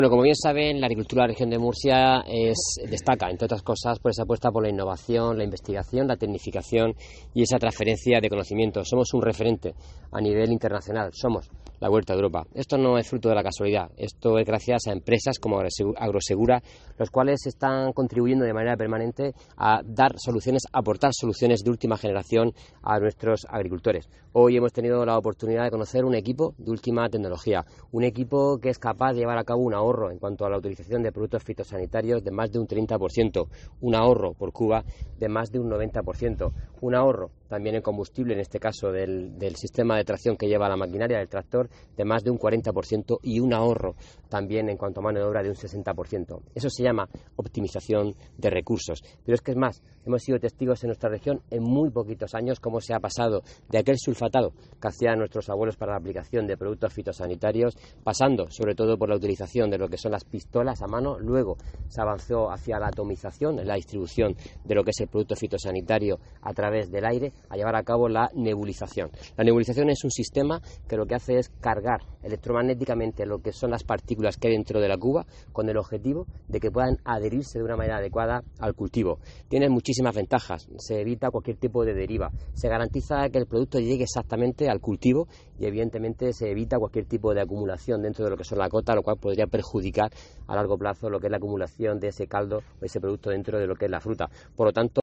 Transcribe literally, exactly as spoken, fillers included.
Bueno, como bien saben, la agricultura de la región de Murcia es, destaca, entre otras cosas, por esa apuesta por la innovación, la investigación, la tecnificación y esa transferencia de conocimiento. Somos un referente a nivel internacional, somos la Huerta de Europa. Esto no es fruto de la casualidad, esto es gracias a empresas como Agrosegura, los cuales están contribuyendo de manera permanente a dar soluciones, a aportar soluciones de última generación a nuestros agricultores. Hoy hemos tenido la oportunidad de conocer un equipo de última tecnología, un equipo que es capaz de llevar a cabo un ahorro en cuanto a la utilización de productos fitosanitarios de más de un treinta por ciento, un ahorro por cuba de más de un noventa por ciento, un ahorro también en combustible, en este caso del, del sistema de tracción que lleva la maquinaria del tractor, de más de un cuarenta por ciento y un ahorro también en cuanto a mano de obra de un sesenta por ciento. Eso se llama optimización de recursos. Pero es que es más, hemos sido testigos en nuestra región en muy poquitos años cómo se ha pasado de aquel sulfatado que hacían nuestros abuelos para la aplicación de productos fitosanitarios, pasando sobre todo por la utilización de lo que son las pistolas a mano, luego se avanzó hacia la atomización, la distribución de lo que es el producto fitosanitario a través del aire, a llevar a cabo la nebulización. La nebulización es un sistema que lo que hace es cargar electromagnéticamente lo que son las partículas que hay dentro de la cuba con el objetivo de que puedan adherirse de una manera adecuada al cultivo. Tiene muchísimas ventajas, se evita cualquier tipo de deriva, se garantiza que el producto llegue exactamente al cultivo y evidentemente se evita cualquier tipo de acumulación dentro de lo que son la cota, lo cual podría perjudicar a largo plazo lo que es la acumulación de ese caldo o ese producto dentro de lo que es la fruta. Por lo tanto,